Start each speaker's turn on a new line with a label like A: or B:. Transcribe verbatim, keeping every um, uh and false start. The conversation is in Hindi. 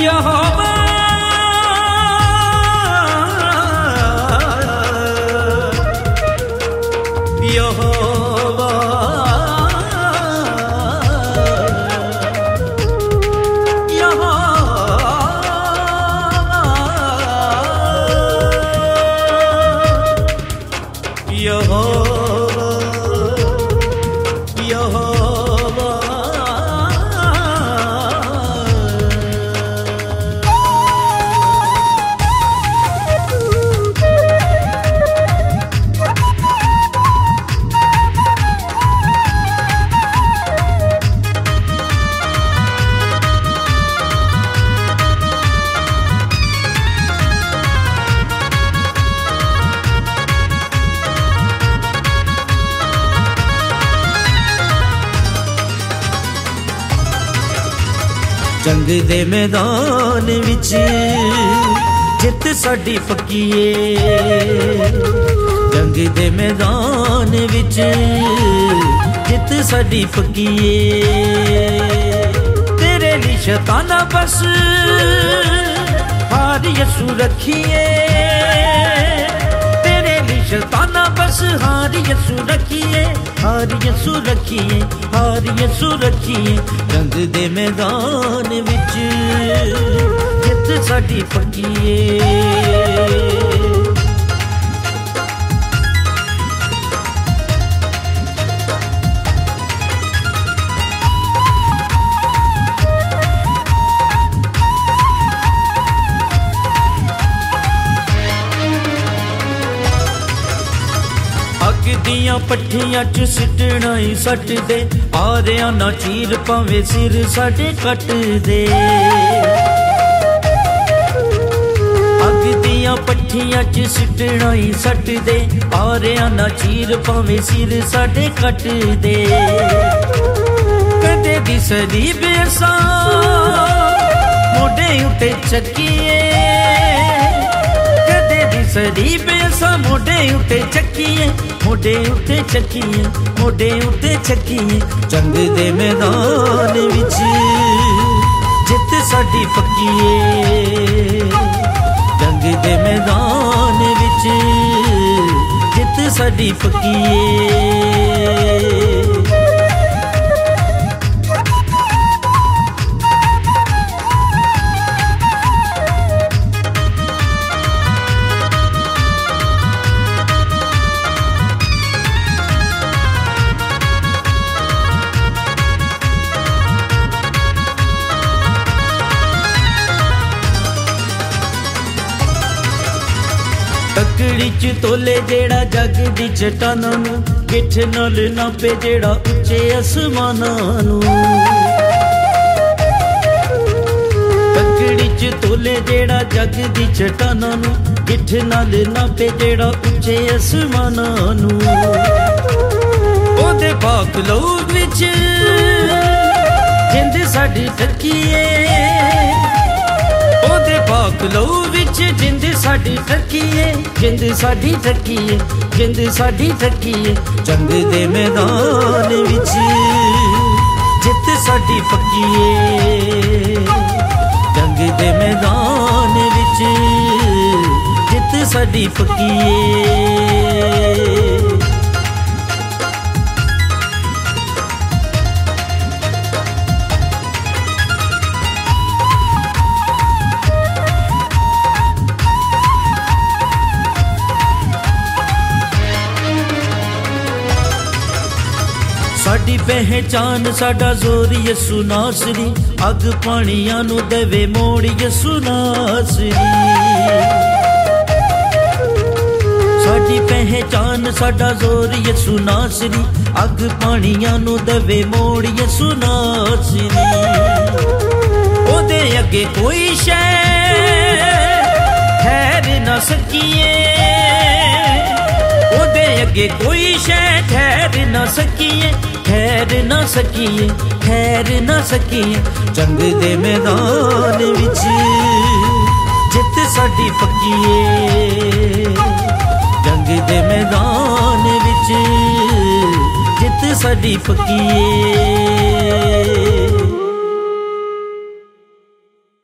A: यहोवा यहोवा जंग दे मैदान विच जित साडी पक्की है। जंग दे मैदान विच जित साडी पक्की है। तेरे लिए शैताना बस हार यसू रखिए। तेरे लिए शैताना बस हार यसू रखिए। हार यसू रखिए, हार यसू रखिए। जंग दे मैदान विच जित साडी पक्की है। अग दियां पट्ठियां च सिटना ही सट दे। आरिया ना चीर पावे सिर साडे कट दे। अग दियां पट्ठियां च सिटना ही सट दे। आरिया ना चीर पावे सिर साडे कट दे। कदे दी सलीब असां मोढे उते चकीए। कदे दी सलीब असां मोढे उते चकीए। मोढे उते चकीए, मोढे उते चकीए। जंग दे मैदान विच जित साडी पक्की है। जंग दे मैदान विच जित साडी पक्की है। तकड़ी च तोले जेड़ा जग दी चट्टानां नूं। गिठ नाल नापे जेड़ा उच्चे आसमानां नूं। तकड़ी च तोले जेड़ा जग दी चट्टानां नूं। गिठ नाल नापे जेड़ा उच्चे आसमानां नूं। ओदे पाक लहू विच जिंद साडी टकी है। ओदे पाक लहू विच जिंद साडी टकी है। जिंद साडी टकी है, जिंद साडी टकी है। जंग दे मैदान विच जित साडी पक्की है। जंग दे मैदान विच जित साडी पक्की है। साडी पहचान साडा जोर यसू नासरी। अग पानियां नू देवे मोड़ यसू नासरी। साडी पहचान साडा जोर यसू नासरी। अग पानियां नू देवे मोड़ यसू नासरी। ओदे अगे कोई शै ठहर ना सकिए। ओदे अगे कोई शै ठहर ना सकिए। ठहर ना सकिए, ठहर ना सकिए। जंग दे मैदान विच जित साडी पक्की है। जंग दे मैदान विच जित साडी पक्की है।